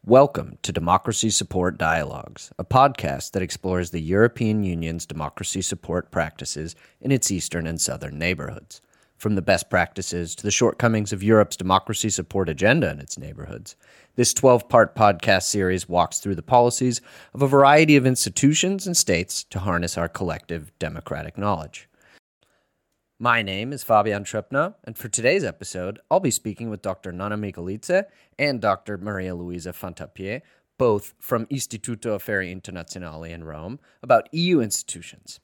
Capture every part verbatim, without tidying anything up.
Welcome to Democracy Support Dialogues, a podcast that explores the European Union's democracy support practices in its eastern and southern neighborhoods. From the best practices to the shortcomings of Europe's democracy support agenda in its neighborhoods, this twelve-part podcast series walks through the policies of a variety of institutions and states to harness our collective democratic knowledge. My name is Fabian Trepna, and for today's episode, I'll be speaking with Doctor Nonna Michelice and Doctor Maria Luisa Fantapié, both from Istituto Affari Internazionali in Rome, about E U institutions.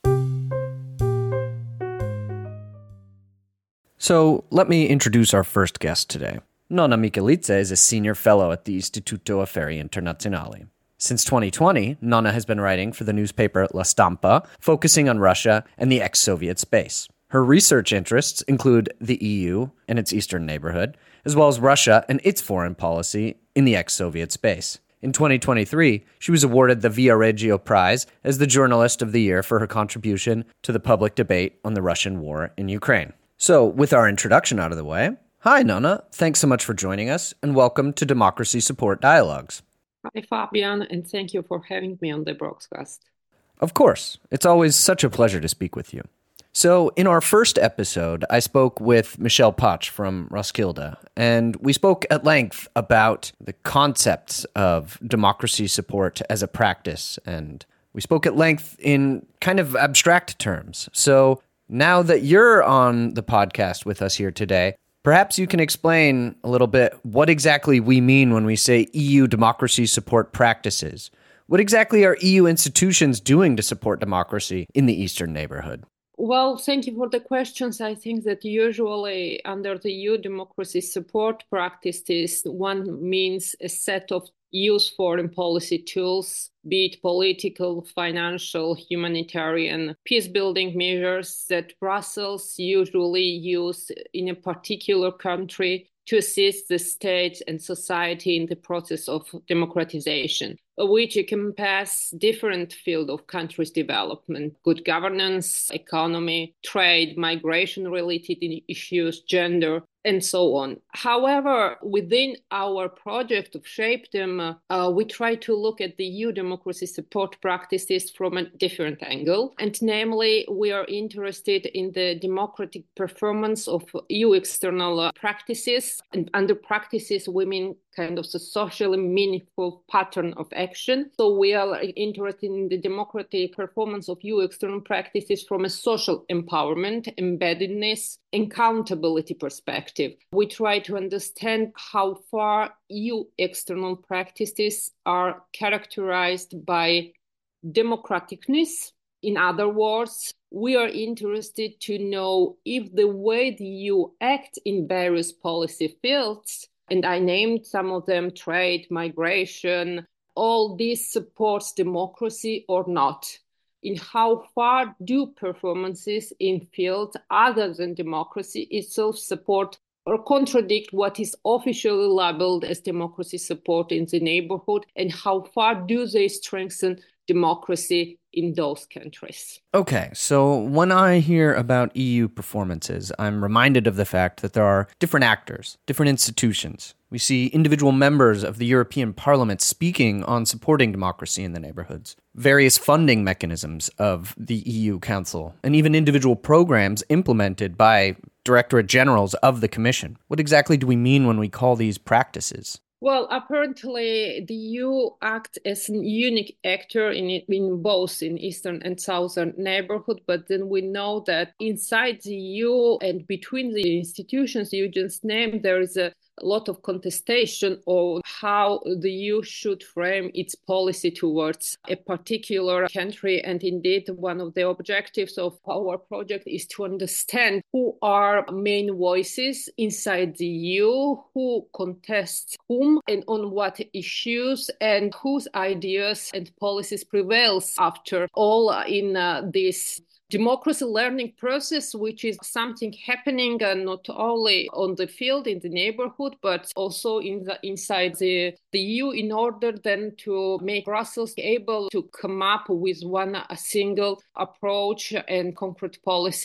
So, let me introduce our first guest today. Nonna Michelice is a senior fellow at the Istituto Affari Internazionali. Since twenty twenty, Nonna has been writing for the newspaper La Stampa, focusing on Russia and the ex-Soviet space. Her research interests include the E U and its eastern neighborhood, as well as Russia and its foreign policy in the ex-Soviet space. In twenty twenty-three, she was awarded the Viareggio Prize as the Journalist of the Year for her contribution to the public debate on the Russian war in Ukraine. So, with our introduction out of the way, hi Nonna, thanks so much for joining us, and welcome to Democracy Support Dialogues. Hi Fabian, and thank you for having me on the broadcast. Of course, it's always such a pleasure to speak with you. So, in our first episode, I spoke with Michelle Potch from Roskilde, and we spoke at length about the concepts of democracy support as a practice, and we spoke at length in kind of abstract terms. So, now that you're on the podcast with us here today, perhaps you can explain a little bit what exactly we mean when we say E U democracy support practices. What exactly are E U institutions doing to support democracy in the eastern neighborhood? Well, thank you for the questions. I think that usually under the E U democracy support practices, one means a set of E U's foreign policy tools, be it political, financial, humanitarian, peace-building measures that Brussels usually use in a particular country to assist the state and society in the process of democratization, which encompass different fields of country's development, good governance, economy, trade, migration-related issues, gender, and so on. However, within our project of Shape Them, uh, we try to look at the E U democracy support practices from a different angle. And namely, we are interested in the democratic performance of E U external uh, practices. And under practices, we mean kind of a socially meaningful pattern of action. So we are interested in the democratic performance of E U external practices from a social empowerment, embeddedness, accountability perspective. We try to understand how far E U external practices are characterized by democraticness. In other words, we are interested to know if the way the E U acts in various policy fields, and I named some of them, trade, migration, all this supports democracy or not. In how far do performances in fields other than democracy itself support or contradict what is officially labeled as democracy support in the neighborhood, and how far do they strengthen democracy in those countries? Okay, so when I hear about E U performances, I'm reminded of the fact that there are different actors, different institutions. We see individual members of the European Parliament speaking on supporting democracy in the neighborhoods, various funding mechanisms of the E U Council, and even individual programs implemented by Directorate Generals of the Commission. What exactly do we mean when we call these practices? Well, apparently the E U acts as a unique actor in it, in both in eastern and southern neighborhood, but then we know that inside the E U and between the institutions you just named, there is a a lot of contestation on how the E U should frame its policy towards a particular country. And indeed, one of the objectives of our project is to understand who are main voices inside the E U, who contests whom and on what issues, and whose ideas and policies prevails after all in uh, this democracy learning process, which is something happening uh, not only on the field in the neighborhood, but also in the inside the, the E U, in order then to make Brussels able to come up with one a single approach and concrete policy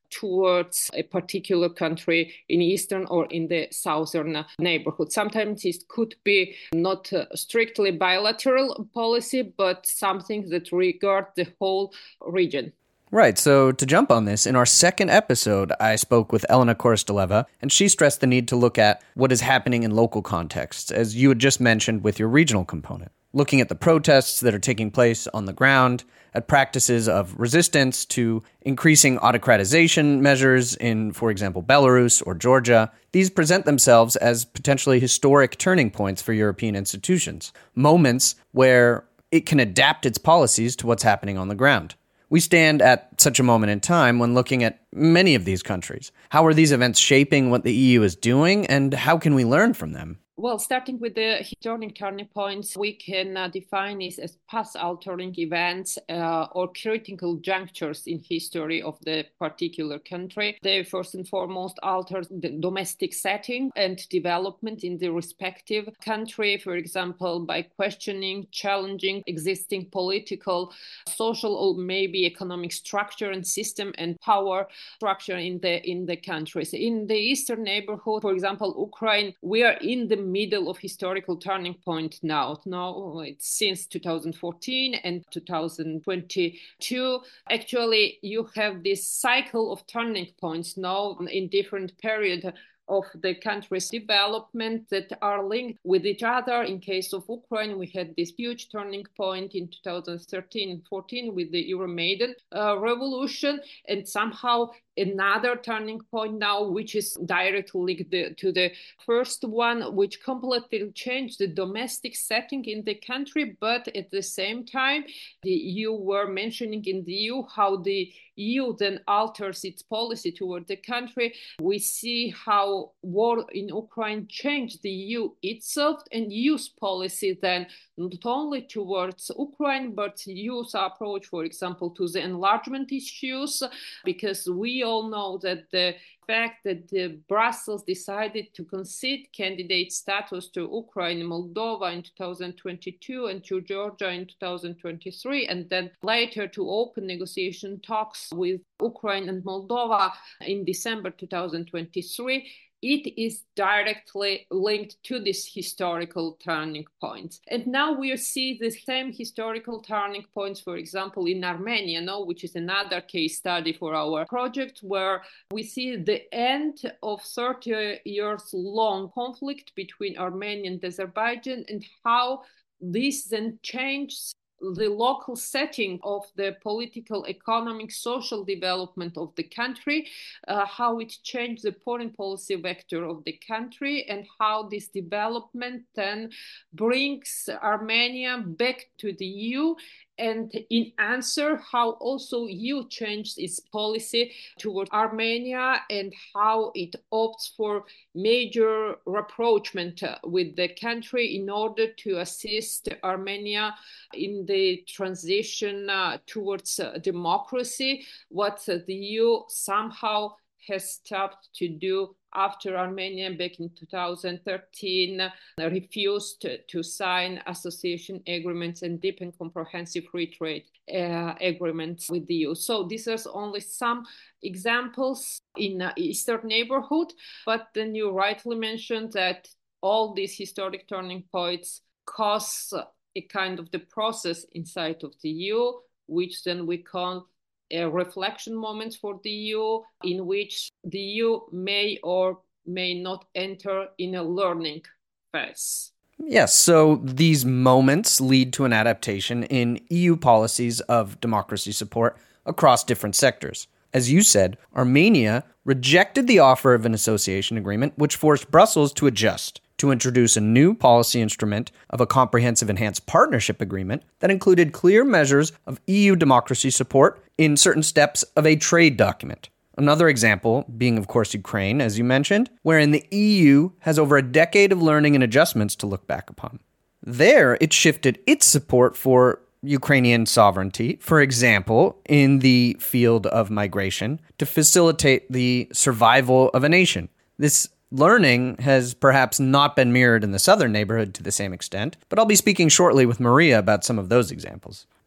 towards a particular country in eastern or in the southern neighborhood. Sometimes it could be not uh, strictly bilateral policy, but something that regards the whole region. Right, so to jump on this, in our second episode, I spoke with Elena Korosteleva, and she stressed the need to look at what is happening in local contexts, as you had just mentioned with your regional component. Looking at the protests that are taking place on the ground, at practices of resistance to increasing autocratization measures in, for example, Belarus or Georgia, these present themselves as potentially historic turning points for European institutions, moments where it can adapt its policies to what's happening on the ground. We stand at such a moment in time when looking at many of these countries. How are these events shaping what the E U is doing, and how can we learn from them? Well, starting with the historic turning points, we can uh, define this as path-altering events uh, or critical junctures in history of the particular country. They first and foremost alter the domestic setting and development in the respective country, for example, by questioning, challenging existing political, social, or maybe economic structure and system and power structure in the in the countries. In the eastern neighborhood, for example, Ukraine, we are in the middle of historical turning point now. Now it's since two thousand fourteen and two thousand twenty-two. Actually, you have this cycle of turning points now in different periods of the country's development that are linked with each other. In case of Ukraine, we had this huge turning point in two thousand thirteen and fourteen with the Euromaidan uh, revolution, and somehow another turning point now, which is directly linked to the first one, which completely changed the domestic setting in the country. But at the same time, the E U were mentioning in the E U how the E U then alters its policy toward the country. We see how war in Ukraine changed the E U itself and E U's policy then not only towards Ukraine, but E U's approach, for example, to the enlargement issues, because we all know that the fact that the Brussels decided to concede candidate status to Ukraine and Moldova in two thousand twenty-two and to Georgia in two thousand twenty-three, and then later to open negotiation talks with Ukraine and Moldova in December two thousand twenty-three, it is directly linked to this historical turning point. And now we see the same historical turning points, for example, in Armenia, no, which is another case study for our project, where we see the end of thirty years long conflict between Armenia and Azerbaijan, and how this then changes the local setting of the political, economic, social development of the country, uh, how it changed the foreign policy vector of the country, and how this development then brings Armenia back to the E U. And in answer, how also E U changed its policy toward Armenia and how it opts for major rapprochement with the country in order to assist Armenia in the transition uh, towards uh, democracy, what uh, the E U somehow has stopped to do after Armenia back in two thousand thirteen uh, refused to, to sign association agreements and deep and comprehensive free trade uh, agreements with the E U. So these are only some examples in uh, Eastern neighborhood, but then you rightly mentioned that all these historic turning points cause a kind of the process inside of the E U, which then we call a reflection moment for the E U, in which the E U may or may not enter in a learning phase. Yes, so these moments lead to an adaptation in E U policies of democracy support across different sectors. As you said, Armenia rejected the offer of an association agreement, which forced Brussels to adjust, to introduce a new policy instrument of a comprehensive enhanced partnership agreement that included clear measures of E U democracy support in certain steps of a trade document. Another example being, of course, Ukraine, as you mentioned, wherein the E U has over a decade of learning and adjustments to look back upon. There, it shifted its support for Ukrainian sovereignty, for example, in the field of migration, to facilitate the survival of a nation. This learning has perhaps not been mirrored in the southern neighborhood to the same extent, but I'll be speaking shortly with Maria about some of those examples.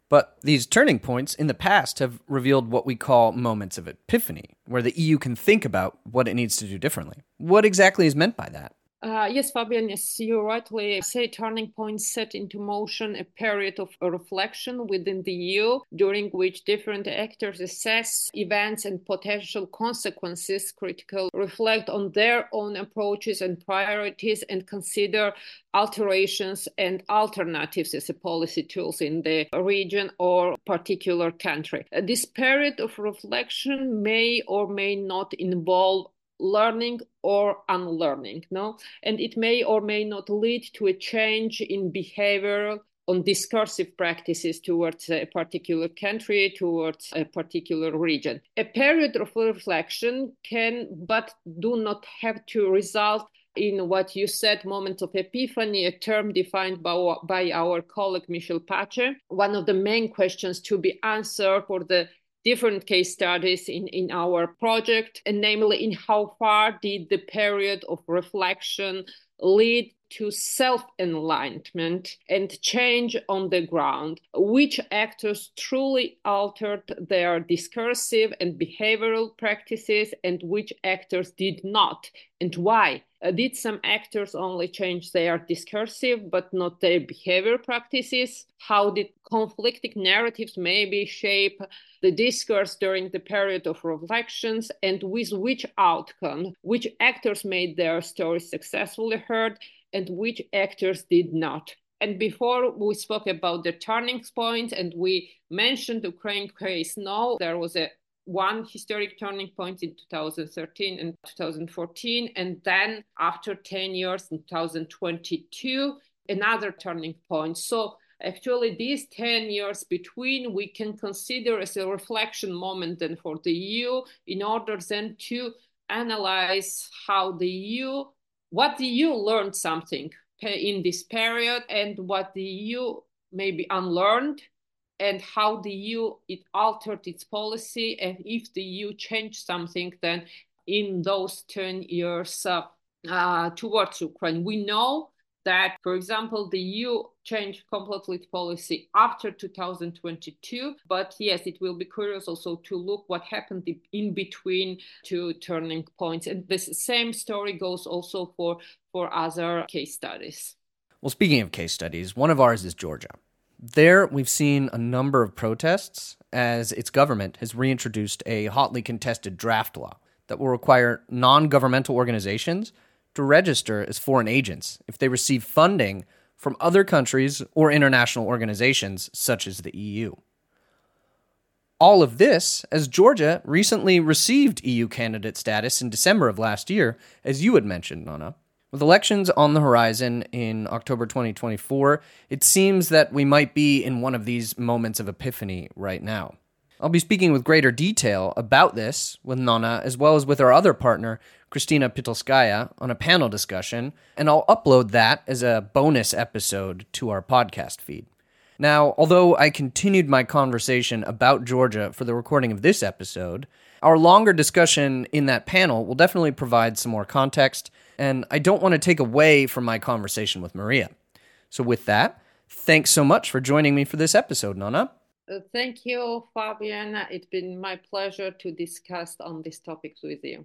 But these turning points in the past have revealed what we call moments of epiphany, where the E U can think about what it needs to do differently. What exactly is meant by that? Uh, yes, Fabian, as you rightly say, turning points set into motion a period of reflection within the E U, during which different actors assess events and potential consequences, critical, reflect on their own approaches and priorities, and consider alterations and alternatives as a policy tools in the region or particular country. Uh, this period of reflection may or may not involve learning or unlearning, no? And it may or may not lead to a change in behavior on discursive practices towards a particular country, towards a particular region. A period of reflection can, but do not have to result in what you said, moment of epiphany, a term defined by, by our colleague Michel Pace. One of the main questions to be answered for the different case studies in, in our project, and namely in how far did the period of reflection lead to self-enlightenment and change on the ground, which actors truly altered their discursive and behavioral practices and which actors did not, and why. Uh, did some actors only change their discursive but not their behavior practices? How did conflicting narratives maybe shape the discourse during the period of reflections, and with which outcome? Which actors made their stories successfully heard and which actors did not? And before we spoke about the turning point and we mentioned the Ukraine case, no, there was a one historic turning point in two thousand thirteen and two thousand fourteen, and then after ten years in two thousand twenty-two, another turning point. So actually these ten years between we can consider as a reflection moment then for the E U, in order then to analyze how the E U, what the E U learned something in this period and what the E U maybe unlearned, and how the E U it altered its policy, and if the E U changed something then in those ten years uh, uh, towards Ukraine. We know that, for example, the E U changed completely its policy after two thousand twenty-two, but yes, it will be curious also to look what happened in between two turning points. And the same story goes also for, for other case studies. Well, speaking of case studies, one of ours is Georgia. There, we've seen a number of protests as its government has reintroduced a hotly contested draft law that will require non-governmental organizations to register as foreign agents if they receive funding from other countries or international organizations such as the E U. All of this as Georgia recently received E U candidate status in December of last year, as you had mentioned, Nona. With elections on the horizon in October twenty twenty-four, it seems that we might be in one of these moments of epiphany right now. I'll be speaking with greater detail about this with Nona, as well as with our other partner, Kristina Pitolskaya, on a panel discussion, and I'll upload that as a bonus episode to our podcast feed. Now, although I continued my conversation about Georgia for the recording of this episode, our longer discussion in that panel will definitely provide some more context, and I don't want to take away from my conversation with Maria. So with that, thanks so much for joining me for this episode, Nona. Uh, thank you, Fabian. It's been my pleasure to discuss on these topics with you.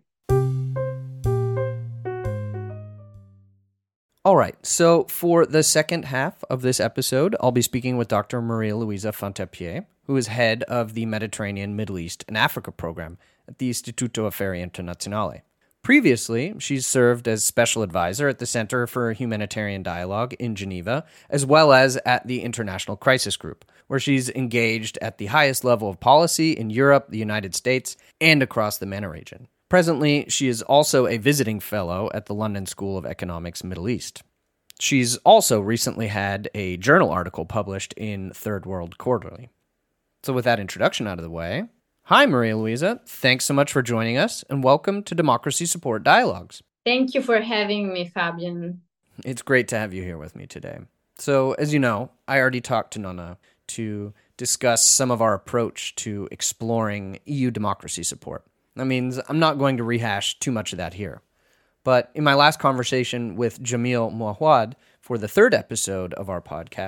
All right, so for the second half of this episode, I'll be speaking with Doctor Maria Luisa Fonteppier, who is head of the Mediterranean, Middle East, and Africa program at the Istituto Affari Internazionali. Previously, she's served as special advisor at the Center for Humanitarian Dialogue in Geneva, as well as at the International Crisis Group, where she's engaged at the highest level of policy in Europe, the United States, and across the MENA region. Presently, she is also a visiting fellow at the London School of Economics Middle East. She's also recently had a journal article published in Third World Quarterly. So with that introduction out of the way, hi, Maria Luisa. Thanks so much for joining us, and welcome to Democracy Support Dialogues. Thank you for having me, Fabian. It's great to have you here with me today. So, as you know, I already talked to Nona to discuss some of our approach to exploring E U democracy support. That means I'm not going to rehash too much of that here. But in my last conversation with Jamil Mouawad for the third episode of our podcast,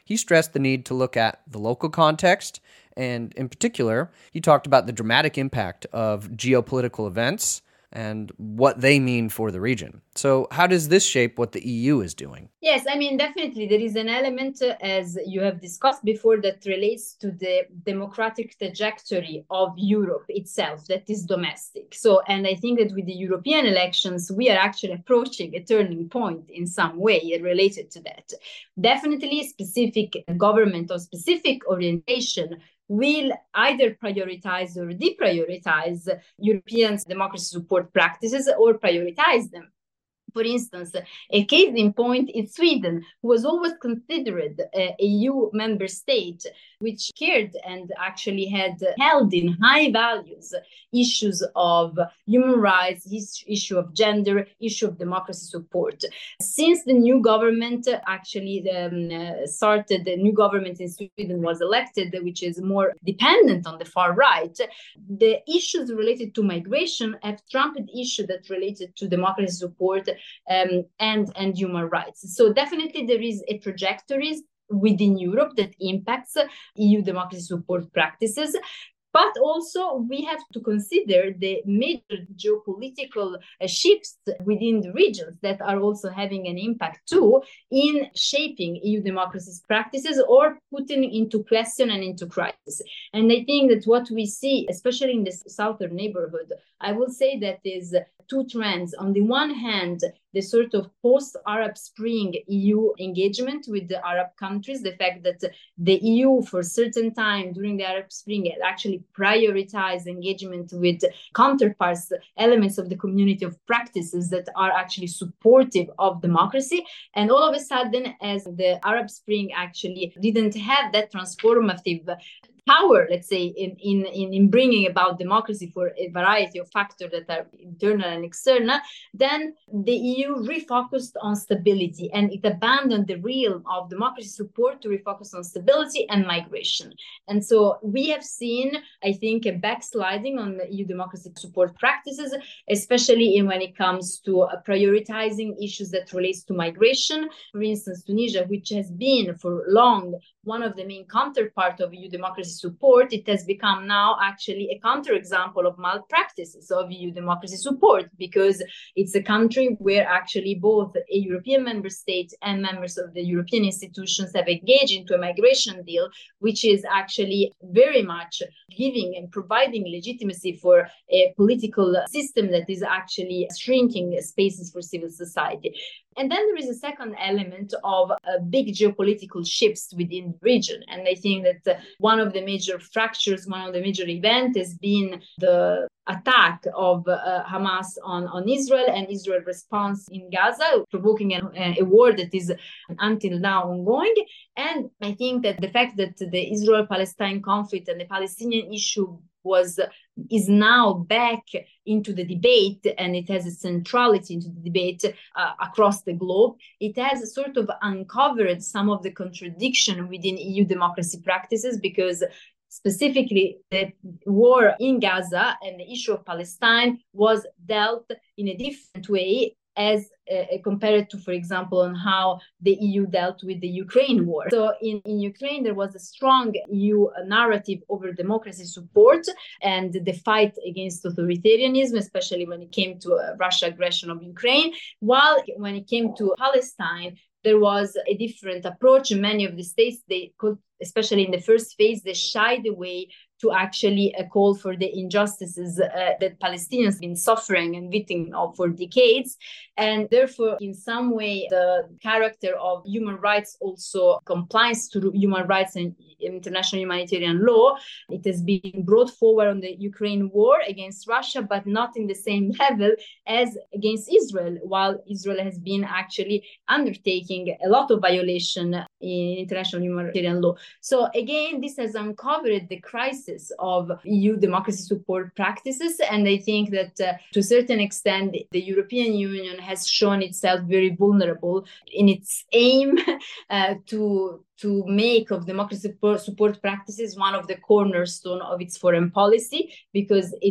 he stressed the need to look at the local context, and in particular, he talked about the dramatic impact of geopolitical events and what they mean for the region. So how does this shape what the E U is doing? Yes, I mean, definitely there is an element, uh, as you have discussed before, that relates to the democratic trajectory of Europe itself, that is domestic. So, and I think that with the European elections, we are actually approaching a turning point in some way related to that. Definitely specific government or specific orientation will either prioritize or deprioritize European democracy support practices or prioritize them. For instance, a case in point is Sweden, who was always considered a E U member state, which cared and actually had held in high values issues of human rights, issue of gender, issue of democracy support. Since the new government actually um, uh, started, the new government in Sweden was elected, which is more dependent on the far right, the issues related to migration have trumped issues that related to democracy support um, and, and human rights. So definitely there is a trajectory within Europe that impacts E U democracy support practices. But also we have to consider the major geopolitical uh, shifts within the regions that are also having an impact too in shaping E U democracy practices or putting into question and into crisis. And I think that what we see, especially in the southern neighborhood, I will say that is two trends. On the one hand, the sort of post-Arab Spring E U engagement with the Arab countries, the fact that the E U for a certain time during the Arab Spring had actually prioritized engagement with counterparts, elements of the community of practices that are actually supportive of democracy. And all of a sudden, as the Arab Spring actually didn't have that transformative power, let's say, in, in, in bringing about democracy for a variety of factors that are internal and external, then the E U refocused on stability and it abandoned the realm of democracy support to refocus on stability and migration. And so we have seen, I think, a backsliding on the E U democracy support practices, especially in when it comes to uh, prioritizing issues that relates to migration. For instance, Tunisia, which has been for long one of the main counterparts of E U democracy support, it has become now actually a counterexample of malpractices of E U democracy support, because it's a country where actually both a European member state and members of the European institutions have engaged into a migration deal, which is actually very much giving and providing legitimacy for a political system that is actually shrinking spaces for civil society. And then there is a second element of uh, big geopolitical shifts within the region. And I think that uh, one of the major fractures, one of the major events has been the attack of uh, Hamas on, on Israel and Israel's response in Gaza, provoking an, a war that is until now ongoing. And I think that the fact that the Israel-Palestine conflict and the Palestinian issue was is now back into the debate, and it has a centrality into the debate uh, across the globe. It has sort of uncovered some of the contradiction within E U democracy practices, because specifically the war in Gaza and the issue of Palestine was dealt in a different way as uh, compared to, for example, on how the E U dealt with the Ukraine war. So in, in Ukraine, there was a strong E U narrative over democracy support and the fight against authoritarianism, especially when it came to uh, Russia aggression of Ukraine, while when it came to Palestine, there was a different approach. In many of the states, they could, especially in the first phase, they shied away to actually uh, call for the injustices uh, that Palestinians have been suffering and victim of for decades. And therefore, in some way, the character of human rights also compliance to human rights and international humanitarian law. It has been brought forward on the Ukraine war against Russia, but not in the same level as against Israel, while Israel has been actually undertaking a lot of violation in international humanitarian law. So again, this has uncovered the crisis of E U democracy support practices. And I think that uh, to a certain extent, the European Union has shown itself very vulnerable in its aim uh, to to make of democracy support practices one of the cornerstone of its foreign policy, because it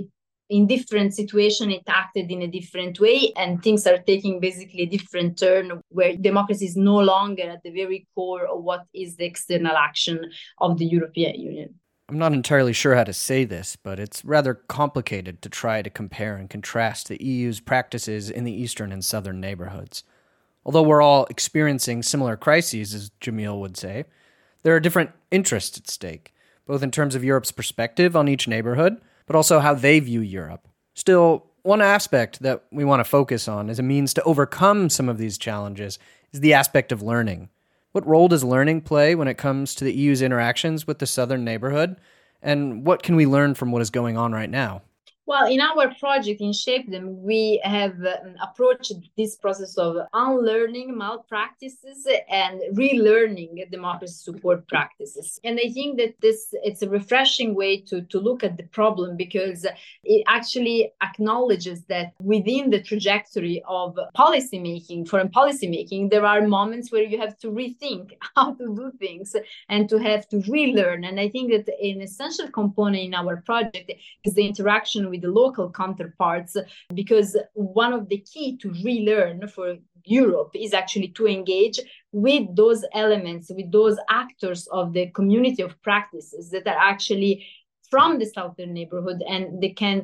in different situations, it acted in a different way, and things are taking basically a different turn where democracy is no longer at the very core of what is the external action of the European Union. I'm not entirely sure how to say this, but it's rather complicated to try to compare and contrast the E U's practices in the eastern and southern neighborhoods. Although we're all experiencing similar crises, as Jamil would say, there are different interests at stake, both in terms of Europe's perspective on each neighborhood, but also how they view Europe. Still, one aspect that we want to focus on as a means to overcome some of these challenges is the aspect of learning. What role does learning play when it comes to the E U's interactions with the southern neighborhood? And what can we learn from what is going on right now? Well, in our project in Shape Them, we have um, approached this process of unlearning malpractices and relearning democracy support practices. And I think that this it's a refreshing way to, to look at the problem, because it actually acknowledges that within the trajectory of policymaking, foreign policymaking, there are moments where you have to rethink how to do things and to have to relearn. And I think that an essential component in our project is the interaction with the local counterparts, because one of the key to relearn for Europe is actually to engage with those elements, with those actors of the community of practices that are actually from the southern neighborhood, and they can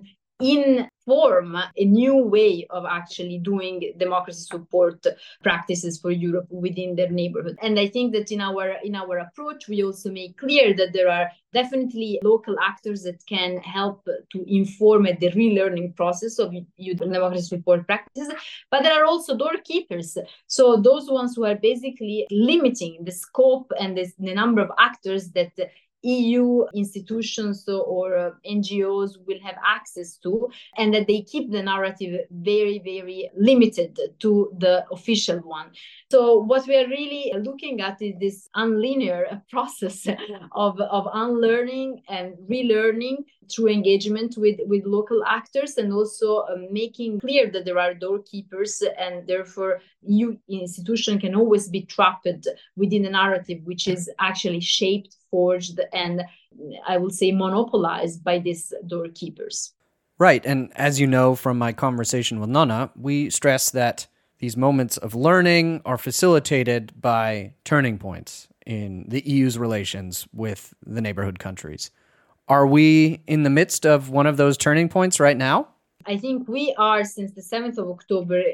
inform a new way of actually doing democracy support practices for Europe within their neighborhood. And I think that in our in our approach, we also make clear that there are definitely local actors that can help to inform the relearning process of democracy support practices, but there are also doorkeepers. So those ones who are basically limiting the scope and the, the number of actors that E U institutions or uh, N G Os will have access to, and that they keep the narrative very, very limited to the official one. So what we are really looking at is this unlinear process of, of unlearning and relearning through engagement with, with local actors, and also uh, making clear that there are doorkeepers, and therefore E U institution can always be trapped within a narrative which is actually shaped, forged, and I would say monopolized by these doorkeepers. Right, and as you know from my conversation with Nonna, we stress that these moments of learning are facilitated by turning points in the E U's relations with the neighborhood countries. Are we in the midst of one of those turning points right now? I think we are, since the seventh of October,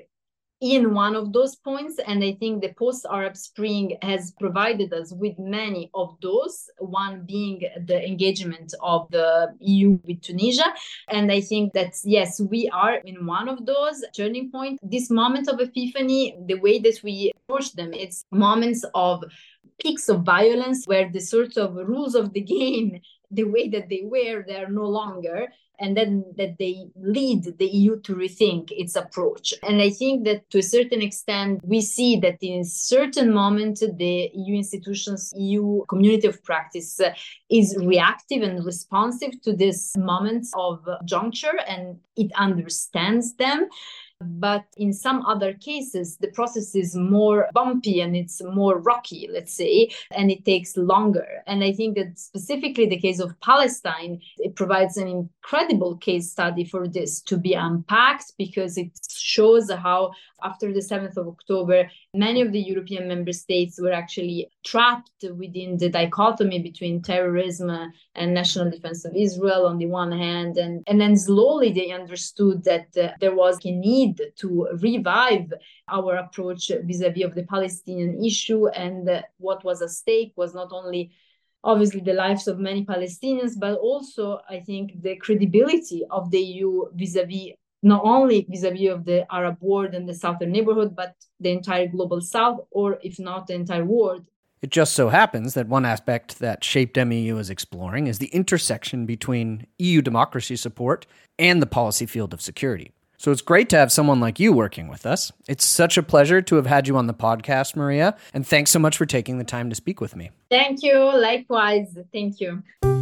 in one of those points. And I think the post-Arab Spring has provided us with many of those, one being the engagement of the E U with Tunisia. And I think that, yes, we are in one of those turning points. This moment of epiphany, the way that we approach them, it's moments of peaks of violence where the sort of rules of the game, the way that they were, they are no longer, and then that they lead the E U to rethink its approach. And I think that to a certain extent, we see that in certain moments, the E U institutions, E U community of practice uh, is reactive and responsive to this moments of juncture, and it understands them. But in some other cases, the process is more bumpy and it's more rocky, let's say, and it takes longer. And I think that specifically the case of Palestine, it provides an incredible case study for this to be unpacked, because it shows how after the seventh of October, many of the European member states were actually trapped within the dichotomy between terrorism and national defense of Israel on the one hand, and, and then slowly they understood that uh, there was a need to revive our approach vis-a-vis of the Palestinian issue, and uh, what was at stake was not only obviously the lives of many Palestinians, but also I think the credibility of the E U vis-a-vis not only vis-a-vis of the Arab world and the southern neighborhood, but the entire global south, or if not the entire world. It just so happens that one aspect that Shaped M E U is exploring is the intersection between E U democracy support and the policy field of security. So it's great to have someone like you working with us. It's such a pleasure to have had you on the podcast, Maria, and thanks so much for taking the time to speak with me. Thank you. Likewise. Thank you.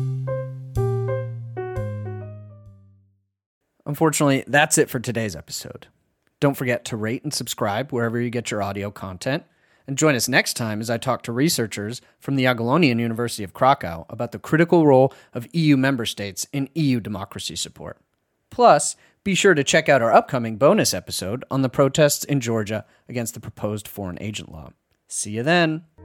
Unfortunately, that's it for today's episode. Don't forget to rate and subscribe wherever you get your audio content, and join us next time as I talk to researchers from the Jagiellonian University of Krakow about the critical role of E U member states in E U democracy support. Plus, be sure to check out our upcoming bonus episode on the protests in Georgia against the proposed foreign agent law. See you then.